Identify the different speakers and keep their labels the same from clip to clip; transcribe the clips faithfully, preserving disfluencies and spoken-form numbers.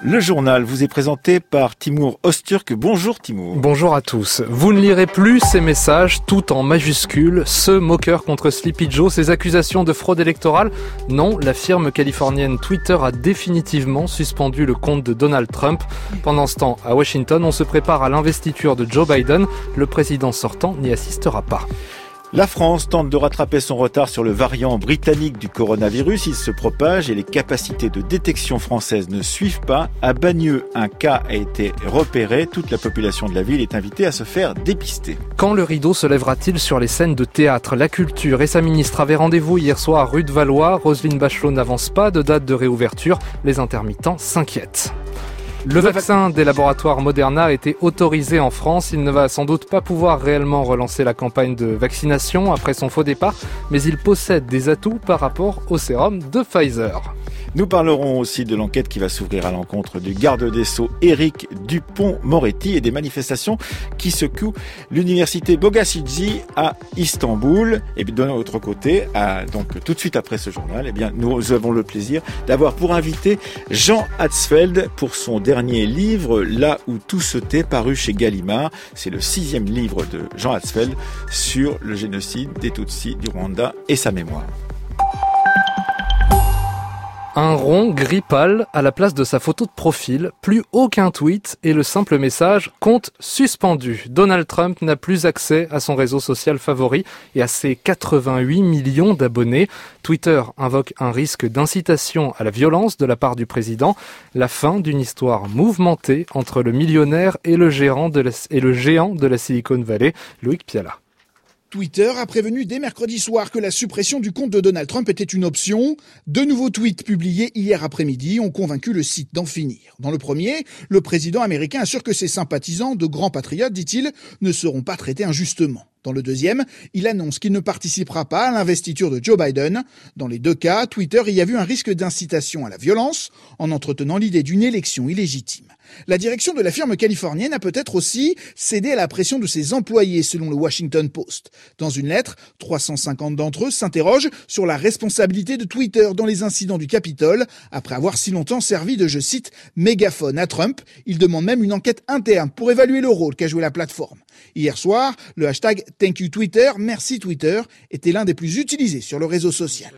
Speaker 1: Le journal vous est présenté par Timur Öztürk. Bonjour Timur.
Speaker 2: Bonjour à tous. Vous ne lirez plus ces messages, tout en majuscules. Ce moqueur contre Sleepy Joe, ces accusations de fraude électorale. Non, la firme californienne Twitter a définitivement suspendu le compte de Donald Trump. Pendant ce temps, à Washington, on se prépare à l'investiture de Joe Biden. Le président sortant n'y assistera pas.
Speaker 1: La France tente de rattraper son retard sur le variant britannique du coronavirus. Il se propage et les capacités de détection françaises ne suivent pas. À Bagneux, un cas a été repéré. Toute la population de la ville est invitée à se faire dépister.
Speaker 2: Quand le rideau se lèvera-t-il sur les scènes de théâtre ? La culture et sa ministre avaient rendez-vous hier soir rue de Valois. Roselyne Bachelot n'avance pas de date de réouverture. Les intermittents s'inquiètent. Le vaccin des laboratoires Moderna a été autorisé en France. Il ne va sans doute pas pouvoir réellement relancer la campagne de vaccination après son faux départ, mais il possède des atouts par rapport au sérum de Pfizer.
Speaker 1: Nous parlerons aussi de l'enquête qui va s'ouvrir à l'encontre du garde des Sceaux Éric Dupond-Moretti et des manifestations qui secouent l'université Bogazici à Istanbul. Et de l'autre côté, à, donc tout de suite après ce journal, eh bien, nous avons le plaisir d'avoir pour invité Jean Hatzfeld pour son dernier livre, Là où tout se tait, paru chez Gallimard. C'est le sixième livre de Jean Hatzfeld sur le génocide des Tutsis du Rwanda et sa mémoire.
Speaker 2: Un rond gris pâle à la place de sa photo de profil, plus aucun tweet et le simple message « Compte suspendu ». Donald Trump n'a plus accès à son réseau social favori et à ses quatre-vingt-huit millions d'abonnés. Twitter invoque un risque d'incitation à la violence de la part du président, la fin d'une histoire mouvementée entre le millionnaire et le géant de la, et le géant de la Silicon Valley, Loïc Piala.
Speaker 3: Twitter a prévenu dès mercredi soir que la suppression du compte de Donald Trump était une option. Deux nouveaux tweets publiés hier après-midi ont convaincu le site d'en finir. Dans le premier, le président américain assure que ses sympathisants, de grands patriotes, dit-il, ne seront pas traités injustement. Dans le deuxième, il annonce qu'il ne participera pas à l'investiture de Joe Biden. Dans les deux cas, Twitter y a vu un risque d'incitation à la violence en entretenant l'idée d'une élection illégitime. La direction de la firme californienne a peut-être aussi cédé à la pression de ses employés, selon le Washington Post. Dans une lettre, trois cent cinquante d'entre eux s'interrogent sur la responsabilité de Twitter dans les incidents du Capitole, après avoir si longtemps servi de, je cite, mégaphone à Trump. Ils demandent même une enquête interne pour évaluer le rôle qu'a joué la plateforme. Hier soir, le hashtag Thank you Twitter, merci Twitter, était l'un des plus utilisés sur le réseau social.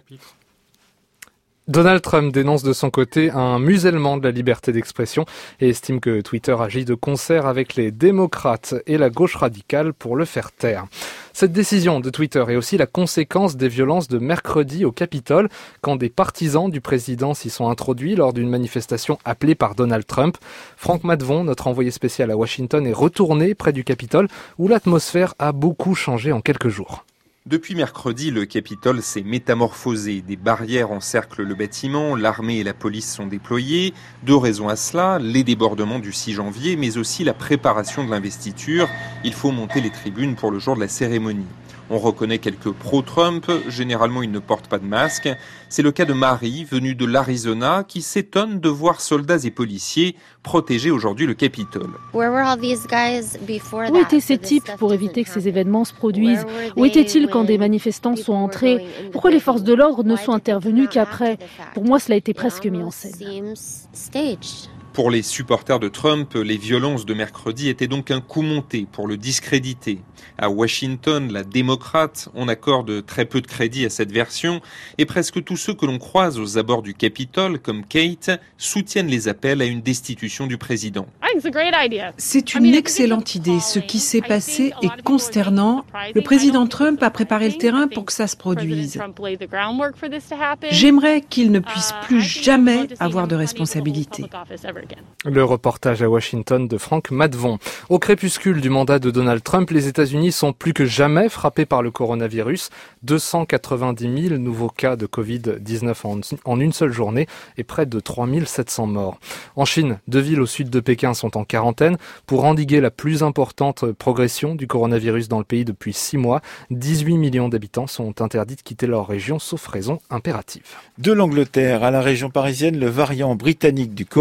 Speaker 2: Donald Trump dénonce de son côté un musellement de la liberté d'expression et estime que Twitter agit de concert avec les démocrates et la gauche radicale pour le faire taire. Cette décision de Twitter est aussi la conséquence des violences de mercredi au Capitole, quand des partisans du président s'y sont introduits lors d'une manifestation appelée par Donald Trump. Franck Madvon, notre envoyé spécial à Washington, est retourné près du Capitole où l'atmosphère a beaucoup changé en quelques jours.
Speaker 4: Depuis mercredi, le Capitole s'est métamorphosé. Des barrières encerclent le bâtiment, l'armée et la police sont déployées. Deux raisons à cela, les débordements du six janvier, mais aussi la préparation de l'investiture. Il faut monter les tribunes pour le jour de la cérémonie. On reconnaît quelques pro-Trump, généralement ils ne portent pas de masque. C'est le cas de Marie, venue de l'Arizona, qui s'étonne de voir soldats et policiers protéger aujourd'hui le Capitole.
Speaker 5: Où étaient ces types pour éviter que ces événements se produisent ? Où étaient-ils quand des manifestants sont entrés ? Pourquoi les forces de l'ordre ne sont intervenues qu'après ? Pour moi, cela a été presque mis en scène.
Speaker 4: Pour les supporters de Trump, les violences de mercredi étaient donc un coup monté pour le discréditer. À Washington, la démocrate, on accorde très peu de crédit à cette version et presque tous ceux que l'on croise aux abords du Capitole, comme Kate, soutiennent les appels à une destitution du président.
Speaker 6: C'est une excellente idée. Ce qui s'est passé est consternant. Le président Trump a préparé le terrain pour que ça se produise. J'aimerais qu'il ne puisse plus jamais avoir de responsabilité.
Speaker 2: Le reportage à Washington de Franck Madvon. Au crépuscule du mandat de Donald Trump, les États-Unis sont plus que jamais frappés par le coronavirus. deux cent quatre-vingt-dix mille nouveaux cas de covid dix-neuf en, en une seule journée et près de trois mille sept cents morts. En Chine, deux villes au sud de Pékin sont en quarantaine pour endiguer la plus importante progression du coronavirus dans le pays depuis six mois. dix-huit millions d'habitants sont interdits de quitter leur région sauf raison impérative.
Speaker 1: De l'Angleterre à la région parisienne, le variant britannique du coronavirus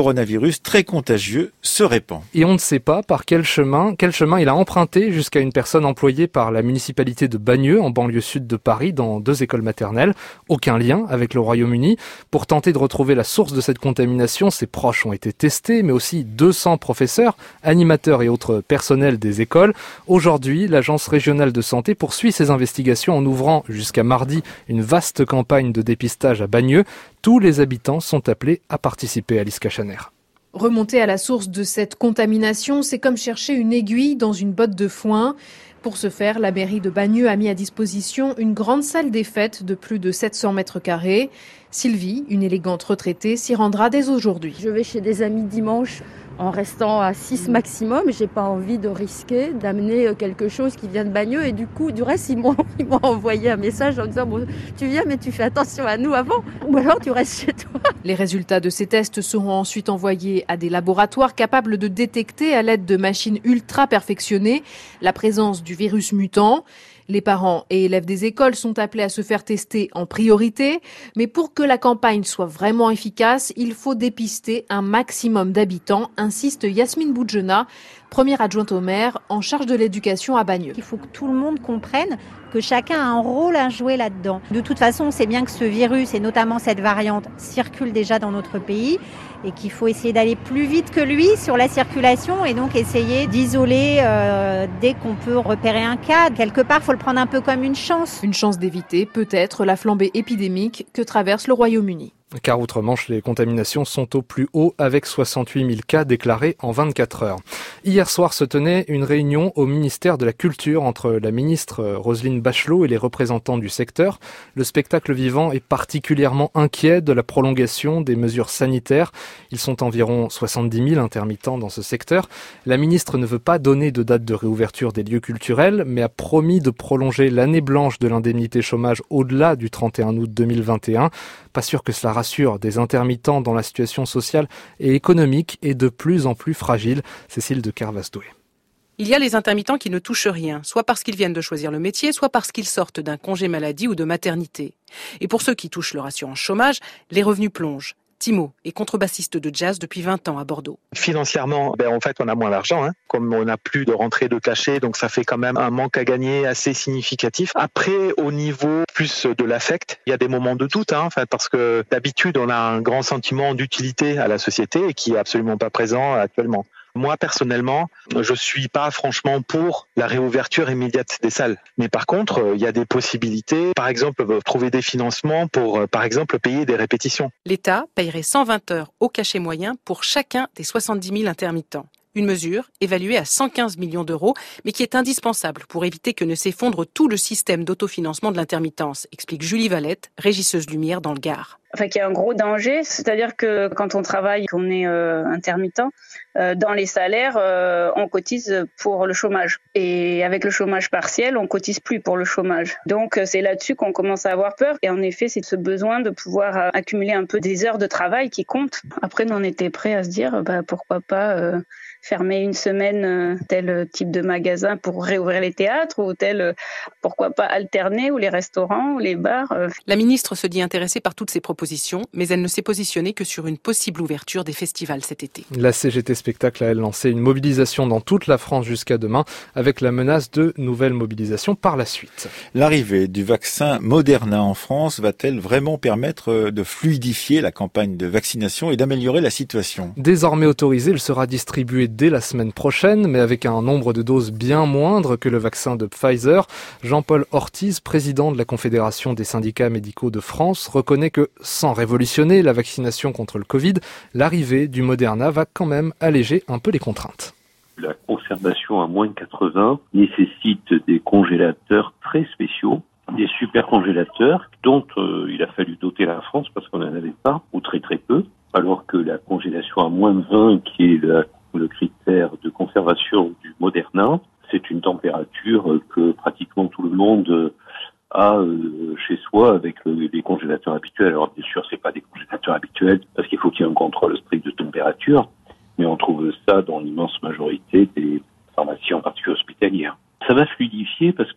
Speaker 1: virus très contagieux se répand.
Speaker 2: Et on ne sait pas par quel chemin, quel chemin il a emprunté jusqu'à une personne employée par la municipalité de Bagneux, en banlieue sud de Paris, dans deux écoles maternelles. Aucun lien avec le Royaume-Uni. Pour tenter de retrouver la source de cette contamination, ses proches ont été testés, mais aussi deux cents professeurs, animateurs et autres personnels des écoles. Aujourd'hui, l'Agence régionale de santé poursuit ses investigations en ouvrant jusqu'à mardi une vaste campagne de dépistage à Bagneux. Tous les habitants sont appelés à participer. Alice Cachaner.
Speaker 7: Remonter à la source de cette contamination, c'est comme chercher une aiguille dans une botte de foin. Pour ce faire, la mairie de Bagneux a mis à disposition une grande salle des fêtes de plus de sept cents mètres carrés. Sylvie, une élégante retraitée, s'y rendra dès aujourd'hui.
Speaker 8: Je vais chez des amis dimanche en restant à six maximum. J'ai pas envie de risquer d'amener quelque chose qui vient de Bagneux. Et du coup, du reste, ils m'ont, ils m'ont envoyé un message en disant bon, tu viens, mais tu fais attention à nous avant. Ou alors tu restes chez toi.
Speaker 7: Les résultats de ces tests seront ensuite envoyés à des laboratoires capables de détecter à l'aide de machines ultra perfectionnées la présence du virus mutant. Les parents et élèves des écoles sont appelés à se faire tester en priorité, mais pour que la campagne soit vraiment efficace, il faut dépister un maximum d'habitants, insiste Yasmine Boudjena, première adjointe au maire en charge de l'éducation à Bagneux.
Speaker 9: Il faut que tout le monde comprenne que chacun a un rôle à jouer là-dedans. De toute façon, on sait bien que ce virus, et notamment cette variante, circule déjà dans notre pays et qu'il faut essayer d'aller plus vite que lui sur la circulation et donc essayer d'isoler euh, dès qu'on peut repérer un cas. Quelque part, il faut le prendre un peu comme une chance.
Speaker 7: Une chance d'éviter peut-être la flambée épidémique que traverse le Royaume-Uni.
Speaker 2: Car outre-Manche, les contaminations sont au plus haut avec soixante-huit mille cas déclarés en vingt-quatre heures. Hier soir se tenait une réunion au ministère de la Culture entre la ministre Roselyne Bachelot et les représentants du secteur. Le spectacle vivant est particulièrement inquiet de la prolongation des mesures sanitaires. Ils sont environ soixante-dix mille intermittents dans ce secteur. La ministre ne veut pas donner de date de réouverture des lieux culturels, mais a promis de prolonger l'année blanche de l'indemnité chômage au-delà du trente et un août deux mille vingt et un. Pas sûr que cela rassure des intermittents dont la situation sociale et économique est de plus en plus fragile. Cécile de Kervasdoué.
Speaker 10: Il y a les intermittents qui ne touchent rien, soit parce qu'ils viennent de choisir le métier, soit parce qu'ils sortent d'un congé maladie ou de maternité. Et pour ceux qui touchent leur assurance chômage, les revenus plongent. Timo est contrebassiste de jazz depuis vingt ans à Bordeaux.
Speaker 11: Financièrement, ben en fait, on a moins d'argent, hein. Comme on n'a plus de rentrée de cachet, donc ça fait quand même un manque à gagner assez significatif. Après, au niveau plus de l'affect, il y a des moments de doute, hein, enfin, parce que d'habitude, on a un grand sentiment d'utilité à la société et qui est absolument pas présent actuellement. Moi, personnellement, je suis pas franchement pour la réouverture immédiate des salles. Mais par contre, il y a des possibilités. Par exemple, trouver des financements pour, par exemple, payer des répétitions.
Speaker 10: L'État payerait cent vingt heures au cachet moyen pour chacun des soixante-dix mille intermittents. Une mesure évaluée à cent quinze millions d'euros, mais qui est indispensable pour éviter que ne s'effondre tout le système d'autofinancement de l'intermittence, explique Julie Valette, régisseuse lumière dans le Gard.
Speaker 12: Enfin, qu'il y a un gros danger, c'est-à-dire que quand on travaille, qu'on est euh, intermittent, euh, dans les salaires, euh, on cotise pour le chômage. Et avec le chômage partiel, on cotise plus pour le chômage. Donc, c'est là-dessus qu'on commence à avoir peur. Et en effet, c'est ce besoin de pouvoir euh, accumuler un peu des heures de travail qui comptent. Après, nous, on était prêts à se dire, bah, pourquoi pas euh, fermer une semaine euh, tel type de magasin pour réouvrir les théâtres ou tel, euh, pourquoi pas alterner, ou les restaurants, ou les bars. Euh.
Speaker 10: La ministre se dit intéressée par toutes ces propositions, mais elle ne s'est positionnée que sur une possible ouverture des festivals cet été.
Speaker 2: La C G T Spectacle a elle lancé une mobilisation dans toute la France jusqu'à demain, avec la menace de nouvelles mobilisations par la suite.
Speaker 1: L'arrivée du vaccin Moderna en France va-t-elle vraiment permettre de fluidifier la campagne de vaccination et d'améliorer la situation ?
Speaker 2: Désormais autorisé, il sera distribué dès la semaine prochaine, mais avec un nombre de doses bien moindre que le vaccin de Pfizer. Jean-Paul Ortiz, président de la Confédération des syndicats médicaux de France, reconnaît que, sans révolutionner la vaccination contre le Covid, l'arrivée du Moderna va quand même alléger un peu les contraintes.
Speaker 13: La conservation à moins de quatre-vingts nécessite des congélateurs très spéciaux, des super congélateurs dont euh, il a fallu doter la France parce qu'on n'en avait pas, ou très très peu, alors que la congélation à moins de vingt, qui est la, le critère de conservation du Moderna, c'est une température que pratiquement tout le monde a euh, chez soi avec le, les congélateurs habituels. Alors bien sûr, c'est pas des congélateurs habituels parce qu'il faut qu'il y ait un contrôle strict de température, mais on trouve ça dans l'immense majorité des pharmacies, en particulier hospitalières. Ça va fluidifier parce que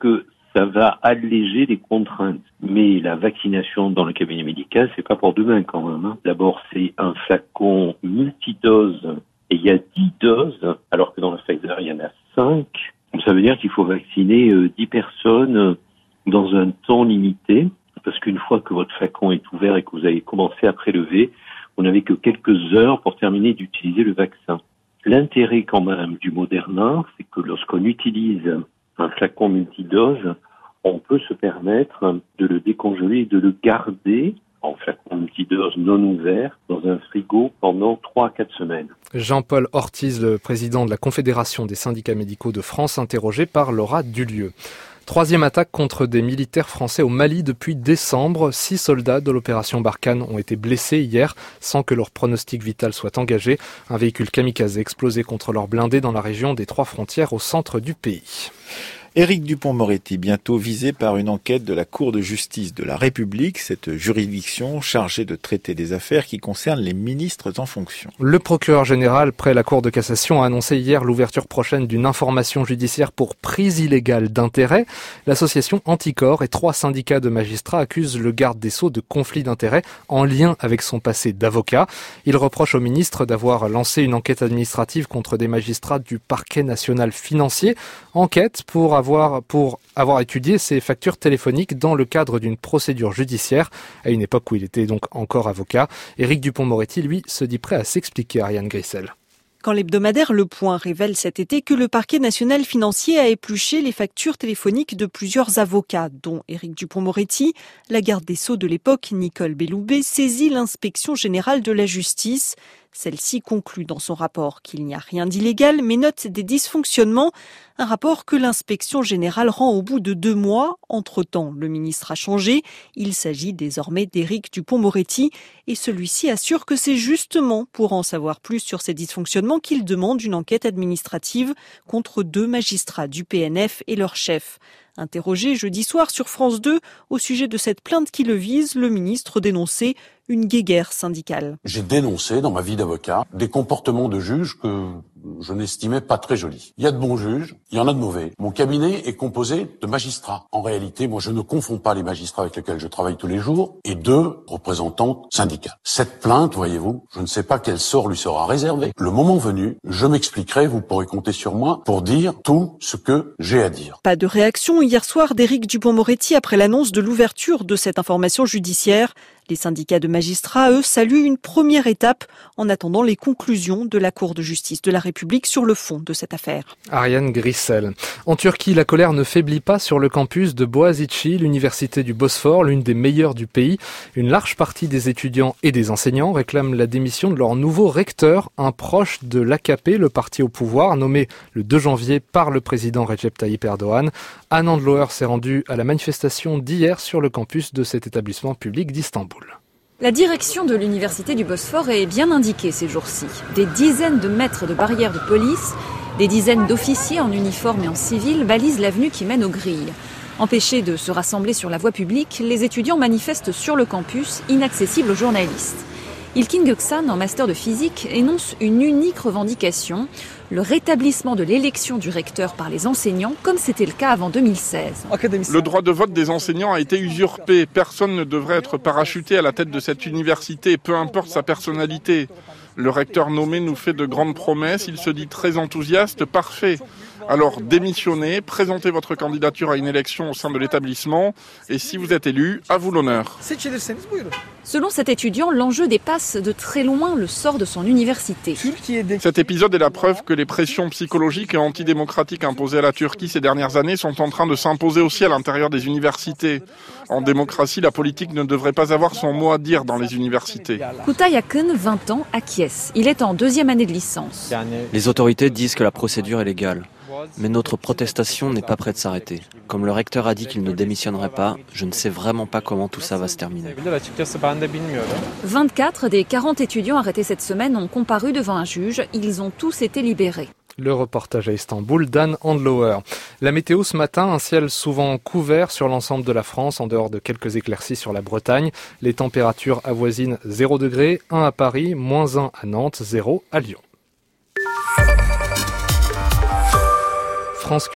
Speaker 13: ça va alléger les contraintes. Mais la vaccination dans le cabinet médical, c'est pas pour demain quand même. Hein. D'abord, c'est un flacon multidose et il y a dix doses, alors que dans le Pfizer, il y en a cinq. Donc, ça veut dire qu'il faut vacciner euh, dix personnes euh, dans un temps limité, parce qu'une fois que votre flacon est ouvert et que vous avez commencé à prélever, vous n'avez que quelques heures pour terminer d'utiliser le vaccin. L'intérêt quand même du Moderna, c'est que lorsqu'on utilise un flacon multidose, on peut se permettre de le décongeler et de le garder en flacon multidose non ouvert dans un frigo pendant trois à quatre semaines.
Speaker 2: Jean-Paul Ortiz, le président de la Confédération des syndicats médicaux de France, interrogé par Laura Dulieu. Troisième attaque contre des militaires français au Mali depuis décembre. Six soldats de l'opération Barkhane ont été blessés hier sans que leur pronostic vital soit engagé. Un véhicule kamikaze a explosé contre leur blindé dans la région des Trois Frontières au centre du pays.
Speaker 1: Éric Dupond-Moretti, bientôt visé par une enquête de la Cour de justice de la République, cette juridiction chargée de traiter des affaires qui concernent les ministres en fonction.
Speaker 2: Le procureur général, près la Cour de cassation, a annoncé hier l'ouverture prochaine d'une information judiciaire pour prise illégale d'intérêts. L'association Anticor et trois syndicats de magistrats accusent le garde des Sceaux de conflit d'intérêts en lien avec son passé d'avocat. Ils reprochent au ministre d'avoir lancé une enquête administrative contre des magistrats du parquet national financier. Enquête pour avoir, pour avoir étudié ses factures téléphoniques dans le cadre d'une procédure judiciaire, à une époque où il était donc encore avocat. Éric Dupond-Moretti, lui, se dit prêt à s'expliquer, Ariane Grissel.
Speaker 14: Quand l'hebdomadaire Le Point révèle cet été que le parquet national financier a épluché les factures téléphoniques de plusieurs avocats, dont Éric Dupond-Moretti, la garde des Sceaux de l'époque, Nicole Belloubet, saisit l'inspection générale de la justice. Celle-ci conclut dans son rapport qu'il n'y a rien d'illégal, mais note des dysfonctionnements. Un rapport que l'inspection générale rend au bout de deux mois. Entre-temps, le ministre a changé. Il s'agit désormais d'Éric Dupond-Moretti et celui-ci assure que c'est justement pour en savoir plus sur ces dysfonctionnements qu'il demande une enquête administrative contre deux magistrats du P N F et leur chef. Interrogé jeudi soir sur France deux au sujet de cette plainte qui le vise, le ministre dénonçait une guéguerre syndicale.
Speaker 15: J'ai dénoncé dans ma vie d'avocat des comportements de juges que je n'estimais pas très jolis. Il y a de bons juges, il y en a de mauvais. Mon cabinet est composé de magistrats. En réalité, moi, je ne confonds pas les magistrats avec lesquels je travaille tous les jours et deux représentants syndicats. Cette plainte, voyez-vous, je ne sais pas quel sort lui sera réservé. Le moment venu, je m'expliquerai, vous pourrez compter sur moi pour dire tout ce que j'ai à dire.
Speaker 14: Pas de réaction hier soir d'Éric Dupond-Moretti après l'annonce de l'ouverture de cette information judiciaire. Les syndicats de magistrats, eux, saluent une première étape en attendant les conclusions de la Cour de justice de la République sur le fond de cette affaire.
Speaker 2: Ariane Grissel. En Turquie, la colère ne faiblit pas sur le campus de Boğaziçi, l'université du Bosphore, l'une des meilleures du pays. Une large partie des étudiants et des enseignants réclament la démission de leur nouveau recteur, un proche de l'A K P, le parti au pouvoir, nommé le deux janvier par le président Recep Tayyip Erdogan. Anne Andlauer s'est rendue à la manifestation d'hier sur le campus de cet établissement public d'Istanbul.
Speaker 16: La direction de l'université du Bosphore est bien indiquée ces jours-ci. Des dizaines de mètres de barrières de police, des dizaines d'officiers en uniforme et en civil balisent l'avenue qui mène aux grilles. Empêchés de se rassembler sur la voie publique, les étudiants manifestent sur le campus, inaccessible aux journalistes. Ilkin Göksan, en master de physique, énonce une unique revendication, le rétablissement de l'élection du recteur par les enseignants, comme c'était le cas avant deux mille seize.
Speaker 17: Le droit de vote des enseignants a été usurpé. Personne ne devrait être parachuté à la tête de cette université, peu importe sa personnalité. Le recteur nommé nous fait de grandes promesses, il se dit très enthousiaste, parfait. Alors démissionnez, présentez votre candidature à une élection au sein de l'établissement et si vous êtes élu, à vous l'honneur.
Speaker 16: Selon cet étudiant, l'enjeu dépasse de très loin le sort de son université.
Speaker 17: Cet épisode est la preuve que les pressions psychologiques et antidémocratiques imposées à la Turquie ces dernières années sont en train de s'imposer aussi à l'intérieur des universités. En démocratie, la politique ne devrait pas avoir son mot à dire dans les universités.
Speaker 16: Kutay Akın, vingt ans, acquiesce. Il est en deuxième année de licence.
Speaker 18: Les autorités disent que la procédure est légale. Mais notre protestation n'est pas près de s'arrêter. Comme le recteur a dit qu'il ne démissionnerait pas, je ne sais vraiment pas comment tout ça va se terminer.
Speaker 16: vingt-quatre des quarante étudiants arrêtés cette semaine ont comparu devant un juge. Ils ont tous été libérés.
Speaker 2: Le reportage à Istanbul d'Anne Andlauer. La météo ce matin, un ciel souvent couvert sur l'ensemble de la France, en dehors de quelques éclaircies sur la Bretagne. Les températures avoisinent zéro degré, un à Paris, moins un à Nantes, zéro à Lyon. France